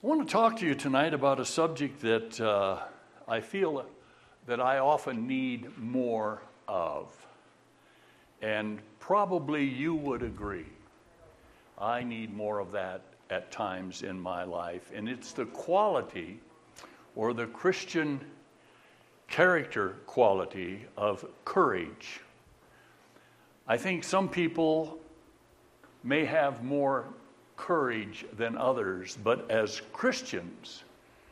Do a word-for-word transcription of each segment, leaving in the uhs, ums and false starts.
I want to talk to you tonight about a subject that uh, I feel that I often need more of. And probably you would agree. I need more of that at times in my life. And it's the quality or the Christian character quality of courage. I think some people may have more courage than others, but as Christians,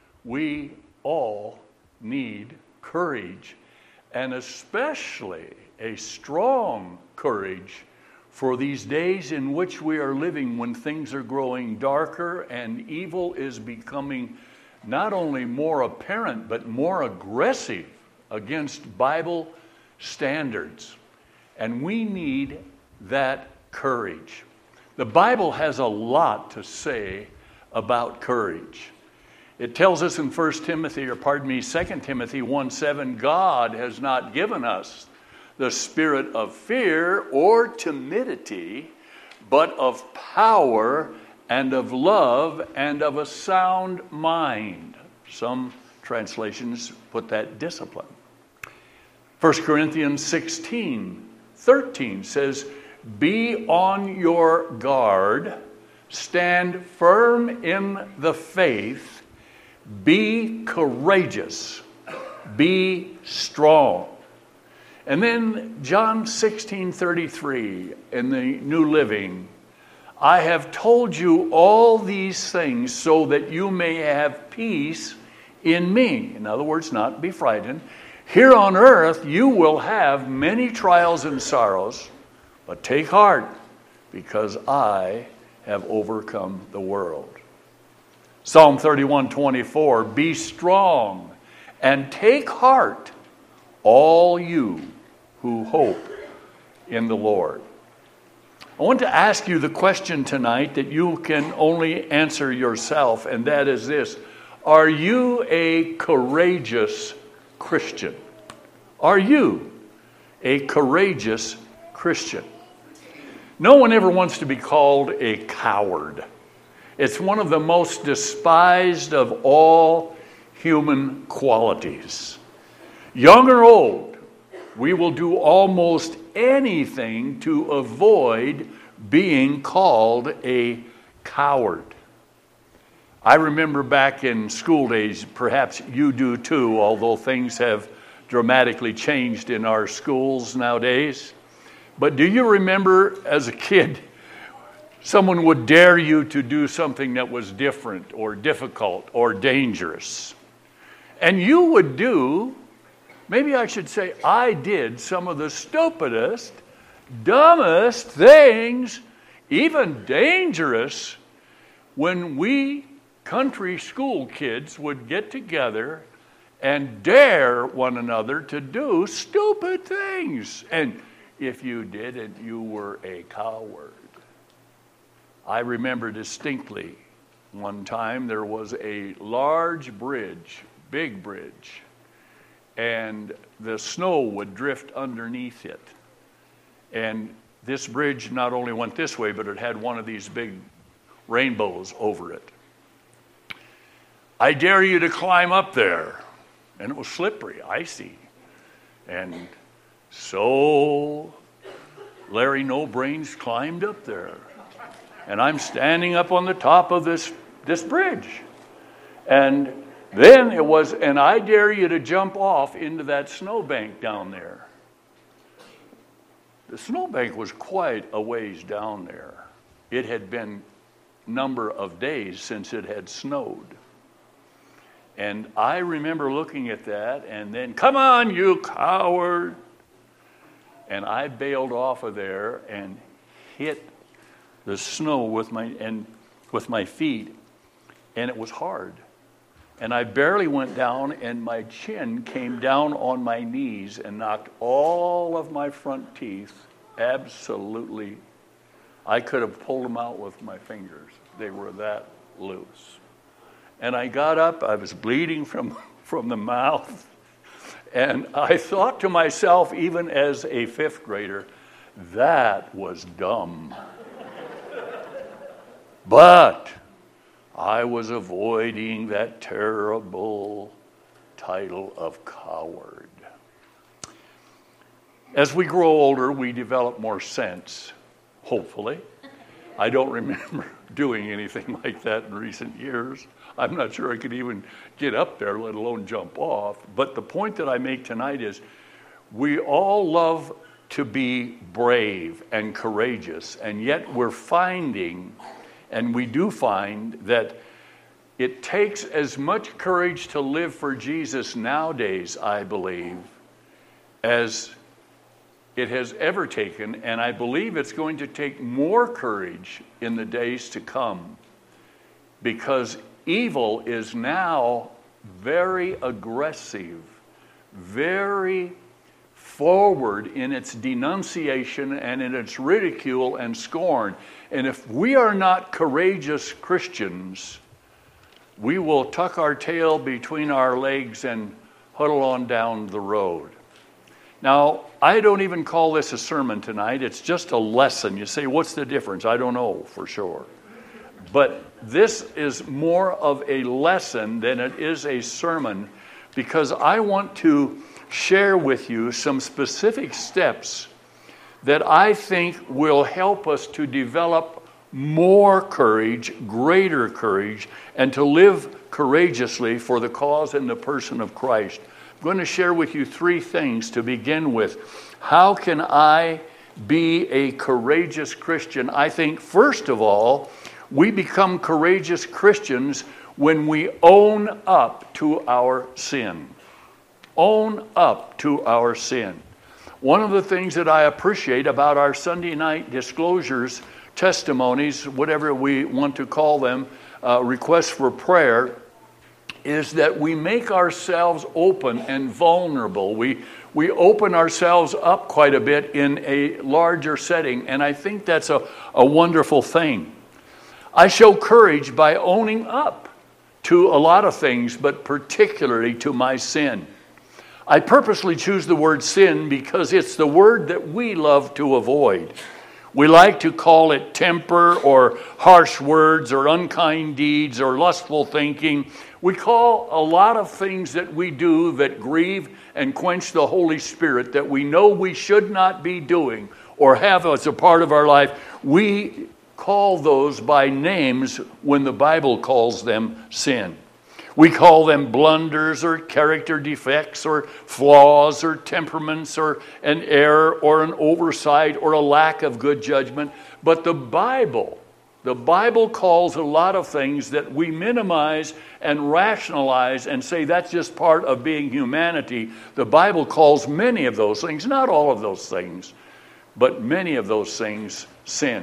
we all need courage, and especially a strong courage for these days in which we are living, when things are growing darker and evil is becoming not only more apparent, but more aggressive against Bible standards. And we need that courage. The Bible has a lot to say about courage. It tells us in First Timothy, or pardon me, Second Timothy one seven, God has not given us the spirit of fear or timidity, but of power and of love and of a sound mind. Some translations put that discipline. First Corinthians sixteen thirteen says, be on your guard, stand firm in the faith, be courageous, be strong. And then John sixteen thirty-three in the New Living, I have told you all these things so that you may have peace in me. In other words, not be frightened. Here on earth you will have many trials and sorrows, but take heart, because I have overcome the world. Psalm thirty-one twenty-four, be strong and take heart, all you who hope in the Lord. I want to ask you the question tonight that you can only answer yourself, and that is this. Are you a courageous Christian? Are you a courageous Christian? No one ever wants to be called a coward. It's one of the most despised of all human qualities. Young or old, we will do almost anything to avoid being called a coward. I remember back in school days, perhaps you do too, although things have dramatically changed in our schools nowadays. But do you remember as a kid, someone would dare you to do something that was different or difficult or dangerous? And you would do, maybe I should say I did, some of the stupidest, dumbest things, even dangerous, when we country school kids would get together and dare one another to do stupid things. And if you didn't, you were a coward. I remember distinctly one time there was a large bridge, big bridge, and the snow would drift underneath it. And this bridge not only went this way, but it had one of these big rainbows over it. I dare you to climb up there. And it was slippery, icy. And so Larry No Brains climbed up there. And I'm standing up on the top of this, this bridge. And then it was, and I dare you to jump off into that snowbank down there. The snowbank was quite a ways down there. It had been a number of days since it had snowed. And I remember looking at that and then, come on, you coward. And I bailed off of there and hit the snow with my and with my feet, and it was hard. And I barely went down, and my chin came down on my knees and knocked all of my front teeth absolutely. I could have pulled them out with my fingers. They were that loose. And I got up, I was bleeding from, from the mouth, and I thought to myself, even as a fifth grader, that was dumb. But I was avoiding that terrible title of coward. As we grow older, we develop more sense, hopefully. I don't remember doing anything like that in recent years. I'm not sure I could even get up there, let alone jump off. But the point that I make tonight is we all love to be brave and courageous, and yet we're finding, and we do find, that it takes as much courage to live for Jesus nowadays, I believe, as it has ever taken, and I believe it's going to take more courage in the days to come, because evil is now very aggressive, very forward in its denunciation and in its ridicule and scorn. And if we are not courageous Christians, we will tuck our tail between our legs and huddle on down the road. Now, I don't even call this a sermon tonight. It's just a lesson. You say, what's the difference? I don't know for sure. But this is more of a lesson than it is a sermon, because I want to share with you some specific steps that I think will help us to develop more courage, greater courage, and to live courageously for the cause and the person of Christ. I'm going to share with you three things to begin with. How can I be a courageous Christian? I think, first of all, we become courageous Christians when we own up to our sin. Own up to our sin. One of the things that I appreciate about our Sunday night disclosures, testimonies, whatever we want to call them, uh, requests for prayer, is that we make ourselves open and vulnerable. We we open ourselves up quite a bit in a larger setting, and I think that's a, a wonderful thing. I show courage by owning up to a lot of things, but particularly to my sin. I purposely choose the word sin because it's the word that we love to avoid. We like to call it temper or harsh words or unkind deeds or lustful thinking. We call a lot of things that we do that grieve and quench the Holy Spirit that we know we should not be doing or have as a part of our life. We call those by names when the Bible calls them sin. We call them blunders or character defects or flaws or temperaments or an error or an oversight or a lack of good judgment. But the Bible, the Bible calls a lot of things that we minimize and rationalize and say that's just part of being humanity. The Bible calls many of those things, not all of those things, but many of those things sin.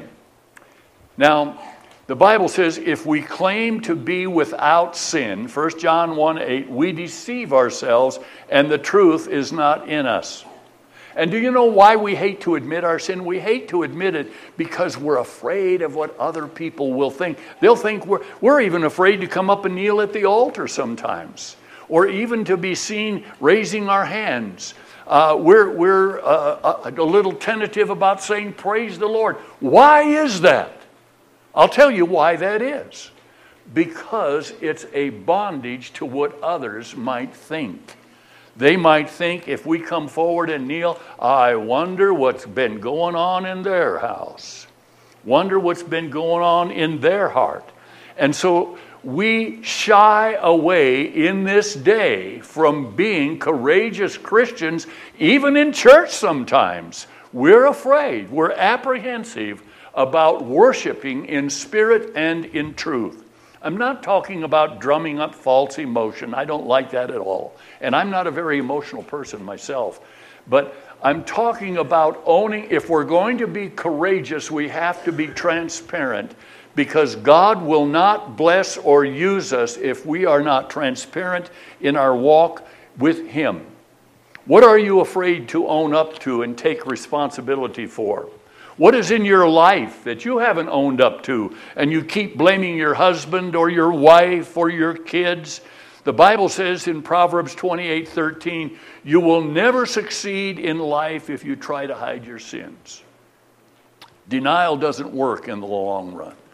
Now, the Bible says if we claim to be without sin, First John one eight, we deceive ourselves and the truth is not in us. And do you know why we hate to admit our sin? We hate to admit it because we're afraid of what other people will think. They'll think we're, we're even afraid to come up and kneel at the altar sometimes, or even to be seen raising our hands. Uh, we're we're uh, a, a little tentative about saying praise the Lord. Why is that? I'll tell you why that is. Because it's a bondage to what others might think. They might think if we come forward and kneel, I wonder what's been going on in their house. Wonder what's been going on in their heart. And so we shy away in this day from being courageous Christians, even in church sometimes. We're afraid, we're apprehensive about worshiping in spirit and in truth. I'm not talking about drumming up false emotion. I don't like that at all. And I'm not a very emotional person myself. But I'm talking about owning, if we're going to be courageous, we have to be transparent, because God will not bless or use us if we are not transparent in our walk with Him. What are you afraid to own up to and take responsibility for? What is in your life that you haven't owned up to and you keep blaming your husband or your wife or your kids? The Bible says in Proverbs twenty-eight thirteen, you will never succeed in life if you try to hide your sins. Denial doesn't work in the long run.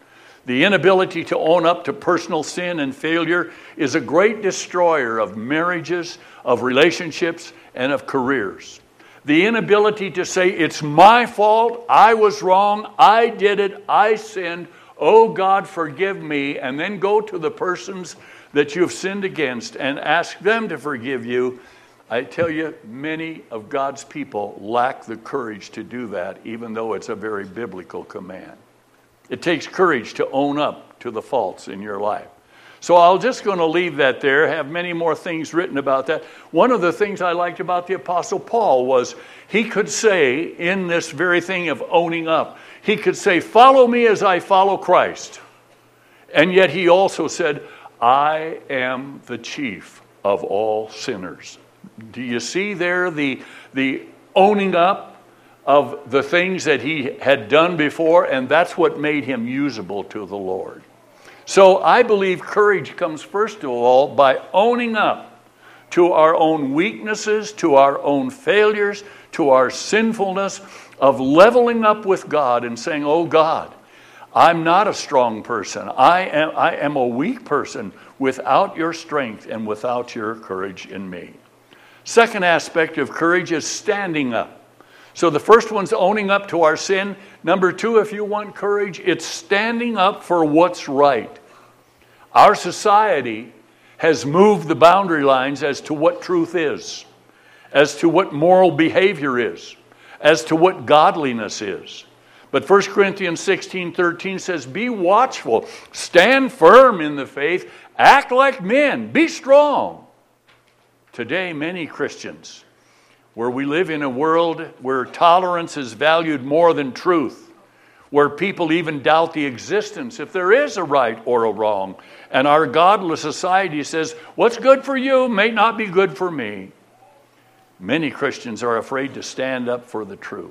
The inability to own up to personal sin and failure is a great destroyer of marriages, of relationships, and of careers. The inability to say, it's my fault, I was wrong, I did it, I sinned, oh God, forgive me, and then go to the persons that you've sinned against and ask them to forgive you. I tell you, many of God's people lack the courage to do that, even though it's a very biblical command. It takes courage to own up to the faults in your life. So I'm just going to leave that there. I have many more things written about that. One of the things I liked about the Apostle Paul was he could say, in this very thing of owning up, he could say, follow me as I follow Christ. And yet he also said, I am the chief of all sinners. Do you see there the, the owning up of the things that he had done before? And that's what made him usable to the Lord. So I believe courage comes first of all by owning up to our own weaknesses, to our own failures, to our sinfulness, of leveling up with God and saying, oh God, I'm not a strong person. I am, I am a weak person without your strength and without your courage in me. Second aspect of courage is standing up. So the first one's owning up to our sin. Number two, if you want courage, it's standing up for what's right. Our society has moved the boundary lines as to what truth is, as to what moral behavior is, as to what godliness is. But First Corinthians sixteen thirteen says, be watchful, stand firm in the faith, act like men, be strong. Today, many Christians, where we live in a world where tolerance is valued more than truth, where people even doubt the existence, if there is a right or a wrong, and our godless society says, what's good for you may not be good for me. Many Christians are afraid to stand up for the truth.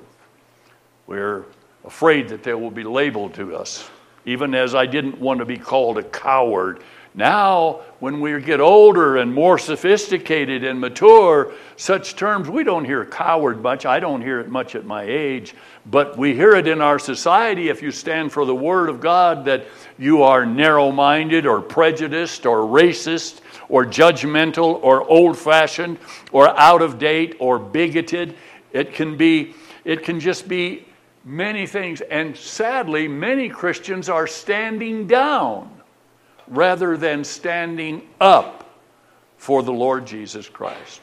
We're afraid that they will be labeled to us, even as I didn't want to be called a coward. Now, when we get older and more sophisticated and mature, such terms, we don't hear coward much. I don't hear it much at my age. But we hear it in our society if you stand for the Word of God, that you are narrow-minded or prejudiced or racist or judgmental or old-fashioned or out-of-date or bigoted. It can be, it can just be many things. And sadly, many Christians are standing down rather than standing up for the Lord Jesus Christ.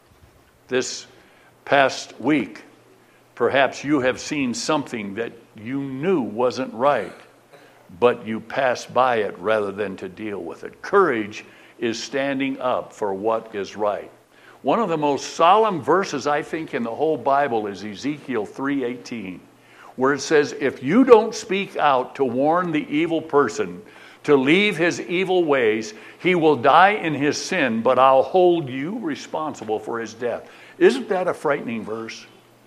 This past week, perhaps you have seen something that you knew wasn't right, but you passed by it rather than to deal with it. Courage is standing up for what is right. One of the most solemn verses, I think, in the whole Bible is Ezekiel three eighteen, where it says, if you don't speak out to warn the evil person to leave his evil ways, he will die in his sin, but I'll hold you responsible for his death. Isn't that a frightening verse?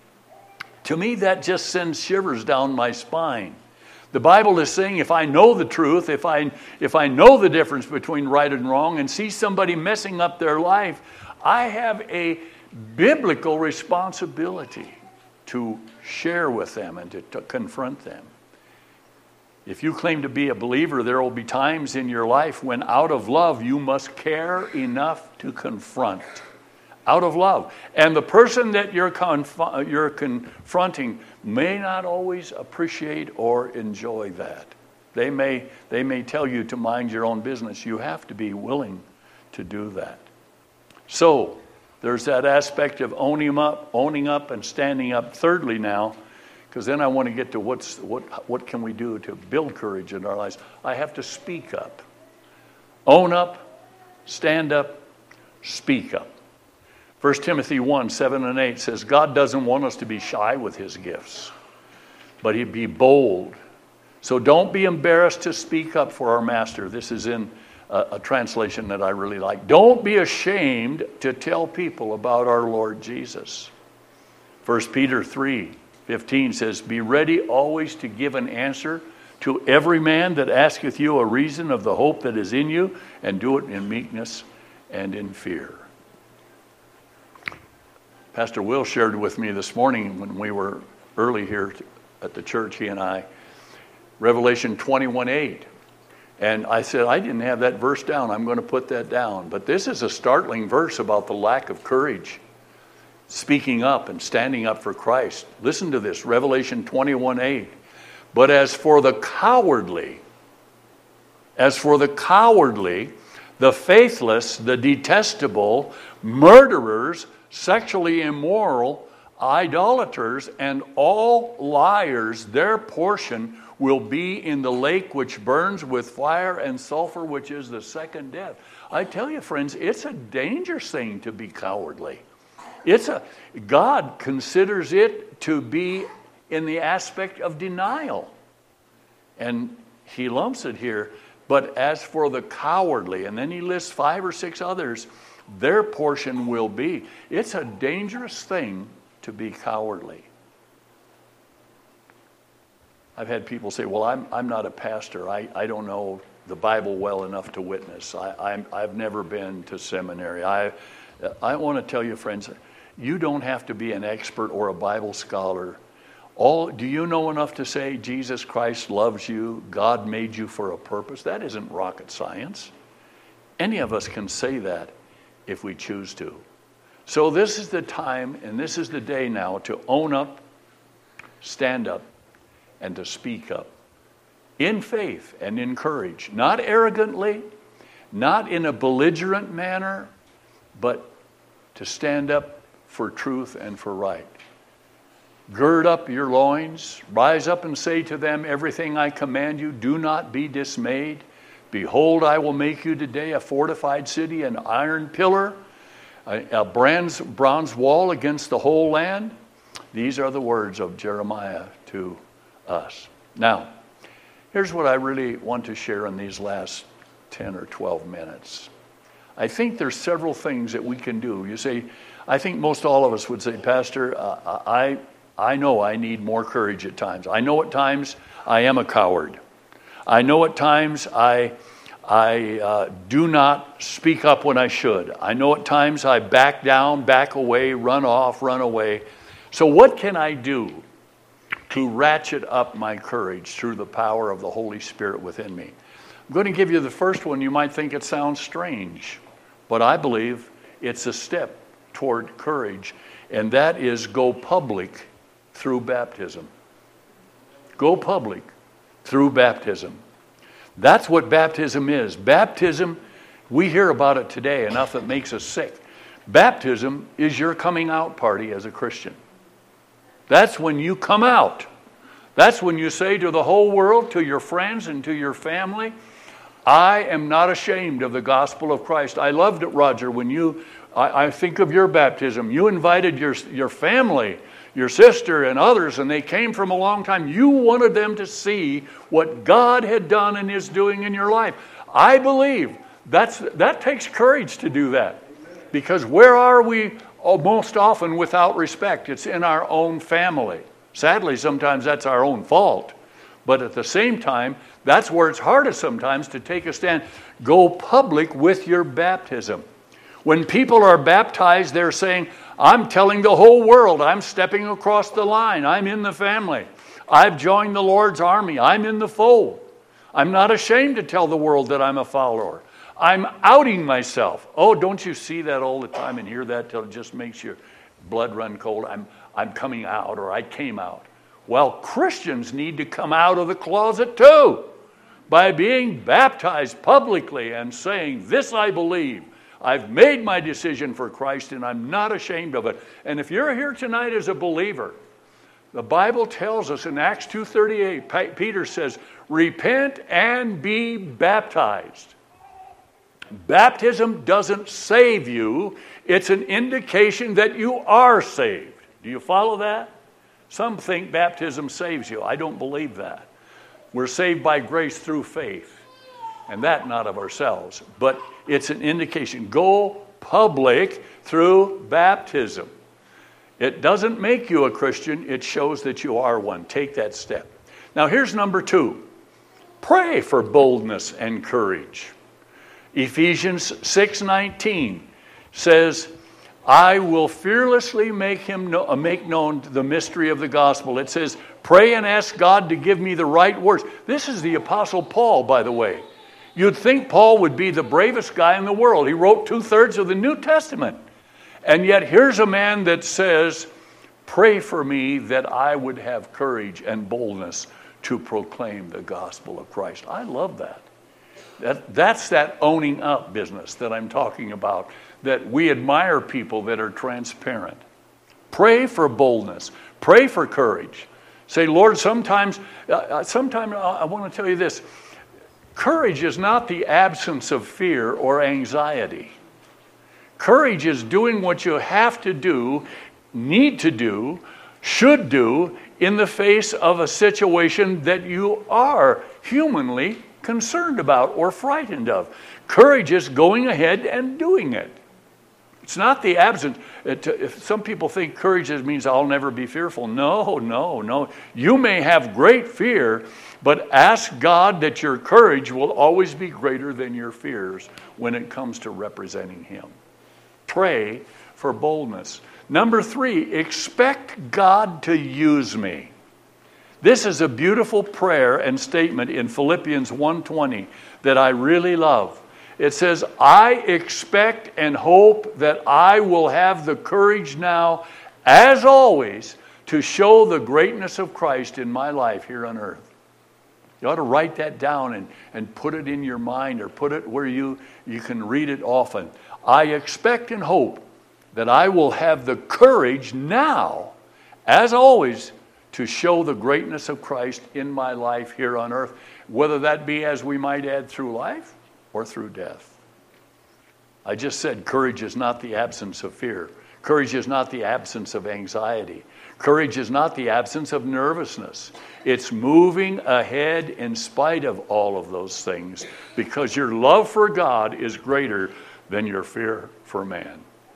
To me, that just sends shivers down my spine. The Bible is saying if I know the truth, if I, if I know the difference between right and wrong and see somebody messing up their life, I have a biblical responsibility to share with them and to, to confront them. If you claim to be a believer, there will be times in your life when out of love you must care enough to confront. Out of love. And the person that you're, conf- you're confronting may not always appreciate or enjoy that. They may, they may tell you to mind your own business. You have to be willing to do that. So, there's that aspect of owning up, owning up and standing up. Thirdly now, because then I want to get to what's what what can we do to build courage in our lives. I have to speak up. Own up, stand up, speak up. First Timothy one, seven and eight says, God doesn't want us to be shy with his gifts, but he'd be bold. So don't be embarrassed to speak up for our master. This is in a, a translation that I really like. Don't be ashamed to tell people about our Lord Jesus. First Peter three fifteen says, be ready always to give an answer to every man that asketh you a reason of the hope that is in you, and do it in meekness and in fear. Pastor Will shared with me this morning when we were early here at the church, he and I, Revelation twenty-one eight. And I said, I didn't have that verse down. I'm going to put that down. But this is a startling verse about the lack of courage. Speaking up and standing up for Christ. Listen to this, Revelation twenty-one eight. But as for the cowardly, as for the cowardly, the faithless, the detestable, murderers, sexually immoral, idolaters, and all liars, their portion will be in the lake which burns with fire and sulfur, which is the second death. I tell you, friends, it's a dangerous thing to be cowardly. It's a God considers it to be in the aspect of denial. And he lumps it here. But as for the cowardly, and then he lists five or six others, their portion will be. It's a dangerous thing to be cowardly. I've had people say, well, I'm I'm not a pastor. I, I don't know the Bible well enough to witness. I, I'm, I've never been to seminary. I, I want to tell you, friends, you don't have to be an expert or a Bible scholar. All, do you know enough to say Jesus Christ loves you, God made you for a purpose? That isn't rocket science. Any of us can say that if we choose to. So this is the time and this is the day now to own up, stand up, and to speak up. In faith and in courage. Not arrogantly, not in a belligerent manner, but to stand up for truth and for right. Gird up your loins, rise up and say to them, everything I command you, do not be dismayed. Behold, I will make you today a fortified city, an iron pillar, a, a bronze, bronze wall against the whole land. These are the words of Jeremiah to us. Now, here's what I really want to share in these last ten or twelve minutes. I think there's several things that we can do. You say, I think most all of us would say, Pastor, uh, I I know I need more courage at times. I know at times I am a coward. I know at times I I uh, do not speak up when I should. I know at times I back down, back away, run off, run away. So what can I do to ratchet up my courage through the power of the Holy Spirit within me? I'm going to give you the first one. You might think it sounds strange, but I believe it's a step toward courage, and that is go public through baptism. Go public through baptism. That's what baptism is. Baptism, we hear about it today enough that makes us sick. Baptism is your coming out party as a Christian. That's when you come out. That's when you say to the whole world, to your friends and to your family, I am not ashamed of the gospel of Christ. I loved it, Roger, when you, I, I think of your baptism. You invited your, your family, your sister and others, and they came from a long time. You wanted them to see what God had done and is doing in your life. I believe that's that takes courage to do that. Because where are we most often without respect? It's in our own family. Sadly, sometimes that's our own fault. But at the same time, that's where it's hardest sometimes to take a stand. Go public with your baptism. When people are baptized, they're saying, I'm telling the whole world, I'm stepping across the line. I'm in the family. I've joined the Lord's army. I'm in the fold. I'm not ashamed to tell the world that I'm a follower. I'm outing myself. Oh, don't you see that all the time and hear that till it just makes your blood run cold? I'm, I'm coming out, or I came out. Well, Christians need to come out of the closet too by being baptized publicly and saying, this I believe. I've made my decision for Christ and I'm not ashamed of it. And if you're here tonight as a believer, the Bible tells us in Acts two thirty-eight, Peter says, repent and be baptized. Baptism doesn't save you. It's an indication that you are saved. Do you follow that? Some think baptism saves you. I don't believe that. We're saved by grace through faith. And that not of ourselves. But it's an indication. Go public through baptism. It doesn't make you a Christian. It shows that you are one. Take that step. Now here's number two. Pray for boldness and courage. Ephesians six nineteen says, I will fearlessly make him know, make known the mystery of the gospel. It says, pray and ask God to give me the right words. This is the Apostle Paul, by the way. You'd think Paul would be the bravest guy in the world. He wrote two-thirds of the New Testament. And yet here's a man that says, pray for me that I would have courage and boldness to proclaim the gospel of Christ. I love that. That that's that owning up business that I'm talking about, that we admire people that are transparent. Pray for boldness. Pray for courage. Say, Lord, sometimes, uh, sometimes I want to tell you this. Courage is not the absence of fear or anxiety. Courage is doing what you have to do, need to do, should do in the face of a situation that you are humanly concerned about or frightened of. Courage is going ahead and doing it. It's not the absence. It, if some people think courage means I'll never be fearful. No, no, no. You may have great fear, but ask God that your courage will always be greater than your fears when it comes to representing Him. Pray for boldness. Number three, expect God to use me. This is a beautiful prayer and statement in Philippians one twenty that I really love. It says, I expect and hope that I will have the courage now, as always, to show the greatness of Christ in my life here on earth. You ought to write that down and, and put it in your mind, or put it where you, you can read it often. I expect and hope that I will have the courage now, as always, to show the greatness of Christ in my life here on earth, whether that be, as we might add, through life or through death. I just said courage is not the absence of fear. Courage is not the absence of anxiety. Courage is not the absence of nervousness. It's moving ahead in spite of all of those things, because your love for God is greater than your fear for man.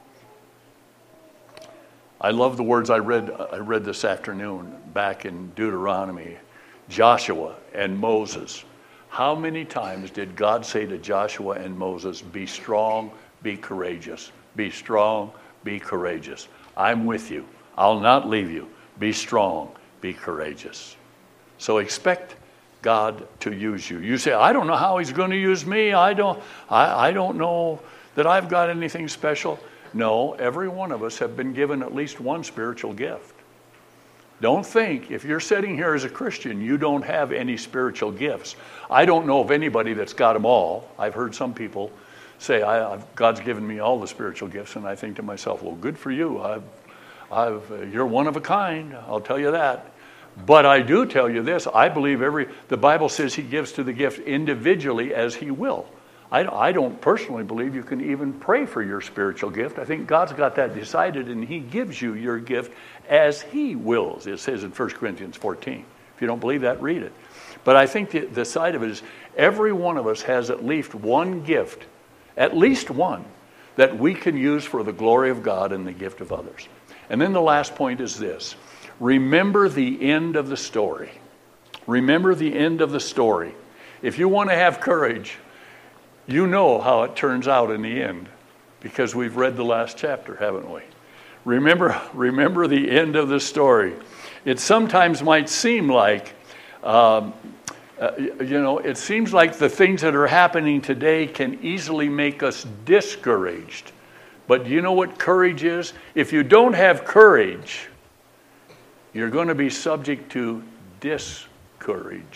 I love the words I read I read this afternoon back in Deuteronomy. Joshua and Moses. How many times did God say to Joshua and Moses, be strong, be courageous. Be strong, be courageous. I'm with you. I'll not leave you. Be strong, be courageous. So expect God to use you. You say, I don't know how He's going to use me. I don't, I, I don't know that I've got anything special. No, every one of us have been given at least one spiritual gift. Don't think, if you're sitting here as a Christian, you don't have any spiritual gifts. I don't know of anybody that's got them all. I've heard some people say, I, I've, God's given me all the spiritual gifts, and I think to myself, well, good for you. I've, I've, uh, you're one of a kind, I'll tell you that. But I do tell you this, I believe every, the Bible says He gives to the gift individually as He will. I, I don't personally believe you can even pray for your spiritual gift. I think God's got that decided, and He gives you your gift as He wills. It says in First Corinthians fourteen. If you don't believe that, read it. But I think the, the side of it is every one of us has at least one gift, at least one, that we can use for the glory of God and the gift of others. And then the last point is this. Remember the end of the story. Remember the end of the story. If you want to have courage, you know how it turns out in the end, because we've read the last chapter, haven't we? Remember, remember the end of the story. It sometimes might seem like, um, uh, you know, it seems like the things that are happening today can easily make us discouraged. But do you know what courage is? If you don't have courage, you're going to be subject to discouragement.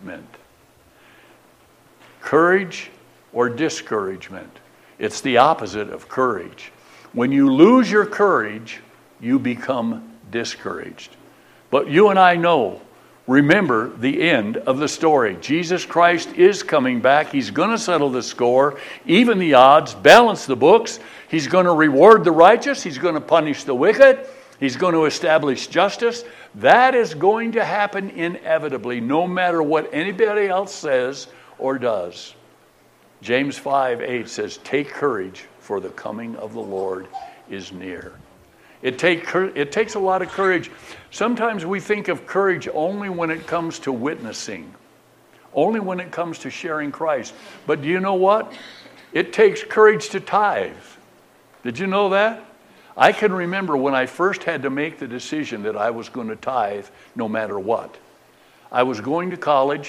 Courage or discouragement. It's the opposite of courage. When you lose your courage, you become discouraged. But you and I know, remember the end of the story. Jesus Christ is coming back. He's going to settle the score, even the odds, balance the books. He's going to reward the righteous. He's going to punish the wicked. He's going to establish justice. That is going to happen inevitably, no matter what anybody else says or does. James five eight says, take courage, for the coming of the Lord is near. It, take, it takes a lot of courage. Sometimes we think of courage only when it comes to witnessing, only when it comes to sharing Christ. But do you know what? It takes courage to tithe. Did you know that? I can remember when I first had to make the decision that I was going to tithe no matter what. I was going to college.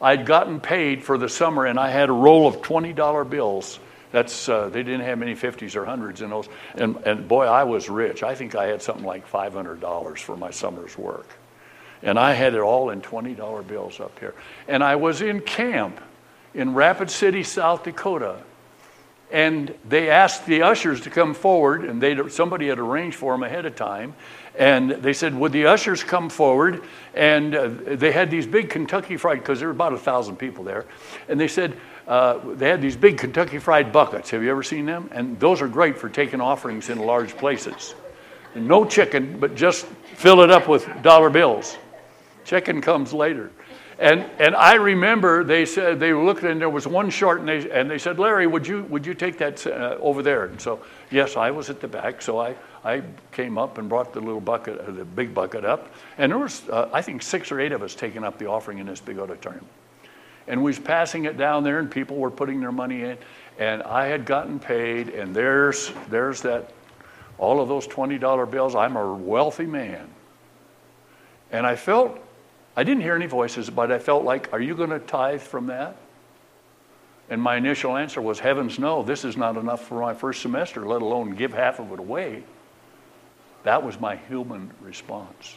I'd gotten paid for the summer, and I had a roll of twenty dollar bills. That's uh, they didn't have many fifties or hundreds in those. And, and boy, I was rich. I think I had something like five hundred dollars for my summer's work. And I had it all in twenty dollar bills up here. And I was in camp in Rapid City, South Dakota. And they asked the ushers to come forward, and they somebody had arranged for them ahead of time. And they said, would the ushers come forward? And uh, they had these big Kentucky Fried, because there were about a thousand people there. And they said, uh, they had these big Kentucky Fried buckets. Have you ever seen them? And those are great for taking offerings in large places. No chicken, but just fill it up with dollar bills. Chicken comes later. And and I remember they said, they were looking, and there was one short, and they and they said, Larry, would you would you take that uh, over there? And so, yes, I was at the back, so I, I came up and brought the little bucket, uh, the big bucket up, and there was, uh, I think, six or eight of us taking up the offering in this big auditorium. And we was passing it down there, and people were putting their money in, and I had gotten paid, and there's there's that, all of those twenty dollar bills. I'm a wealthy man. And I felt, I didn't hear any voices, but I felt like, are you going to tithe from that? And my initial answer was, heavens no, this is not enough for my first semester, let alone give half of it away. That was my human response.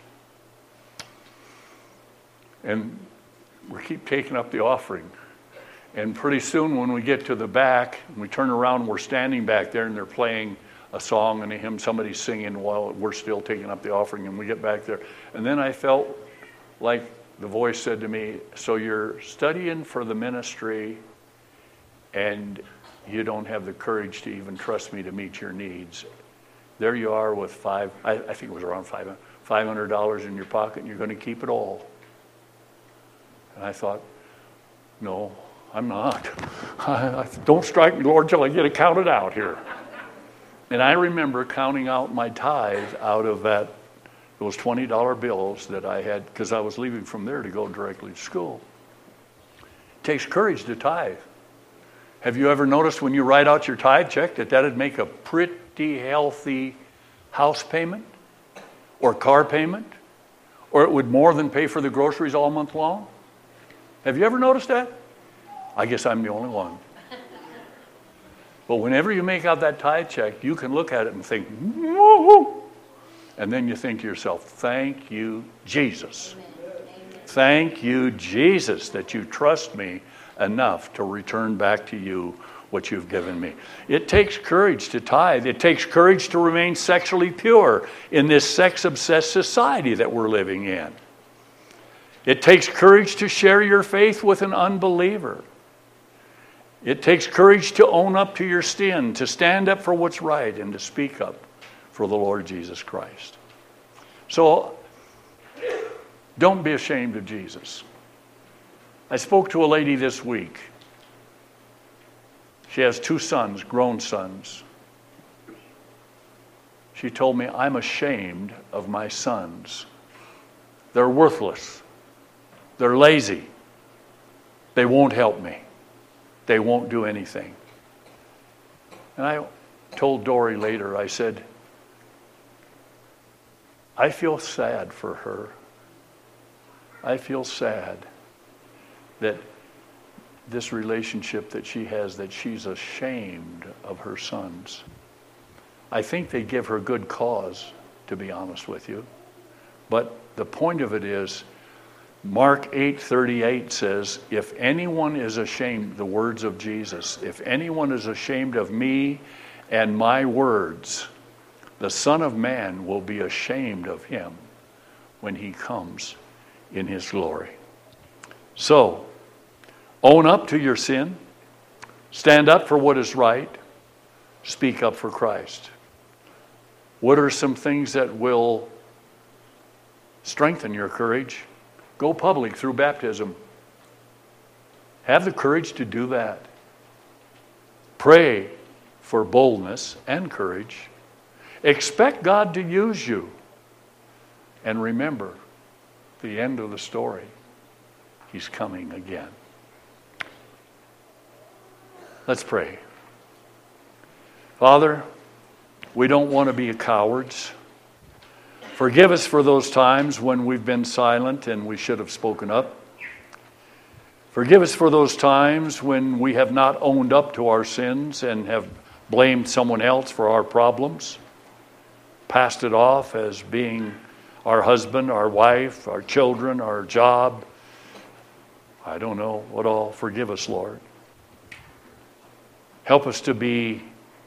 And we keep taking up the offering. And pretty soon when we get to the back, we turn around, we're standing back there, and they're playing a song and a hymn, somebody's singing while we're still taking up the offering, and we get back there. And then I felt like the voice said to me, so you're studying for the ministry and you don't have the courage to even trust me to meet your needs. There you are with five, I, I think it was around five, five hundred dollars in your pocket, and you're going to keep it all. And I thought, no, I'm not. I, I, don't strike me, Lord, till I get it counted out here. And I remember counting out my tithe out of that, those twenty dollar bills that I had, because I was leaving from there to go directly to school. It takes courage to tithe. Have you ever noticed when you write out your tithe check that that'd make a pretty healthy house payment or car payment, or it would more than pay for the groceries all month long? Have you ever noticed that? I guess I'm the only one. But whenever you make out that tithe check, you can look at it and think, woo-hoo. And then you think to yourself, thank you, Jesus. Amen. Thank you, Jesus, that you trust me enough to return back to you what you've given me. It takes courage to tithe. It takes courage to remain sexually pure in this sex-obsessed society that we're living in. It takes courage to share your faith with an unbeliever. It takes courage to own up to your sin, to stand up for what's right, and to speak up for the Lord Jesus Christ. So, don't be ashamed of Jesus. I spoke to a lady this week. She has two sons, grown sons. She told me, I'm ashamed of my sons. They're worthless. They're lazy. They won't help me. They won't do anything. And I told Dory later, I said, I feel sad for her. I feel sad that this relationship that she has, that she's ashamed of her sons. I think they give her good cause, to be honest with you. But the point of it is, Mark eight thirty-eight says, if anyone is ashamed, the words of Jesus, if anyone is ashamed of me and my words, the Son of Man will be ashamed of him when he comes in his glory. So, own up to your sin, stand up for what is right, speak up for Christ. What are some things that will strengthen your courage? Go public through baptism. Have the courage to do that. Pray for boldness and courage. Expect God to use you. And remember, the end of the story, He's coming again. Let's pray. Father, we don't want to be cowards. Forgive us for those times when we've been silent and we should have spoken up. Forgive us for those times when we have not owned up to our sins and have blamed someone else for our problems, passed it off as being our husband, our wife, our children, our job. I don't know what all. Forgive us, Lord. Help us to be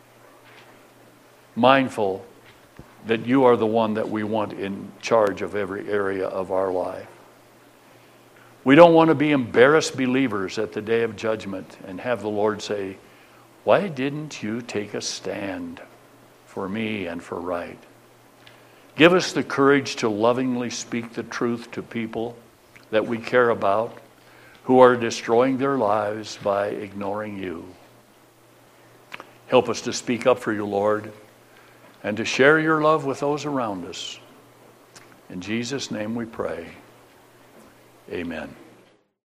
mindful that you are the one that we want in charge of every area of our life. We don't want to be embarrassed believers at the day of judgment and have the Lord say, why didn't you take a stand for me and for right? Give us the courage to lovingly speak the truth to people that we care about who are destroying their lives by ignoring you. Help us to speak up for you, Lord, and to share your love with those around us. In Jesus' name we pray. Amen.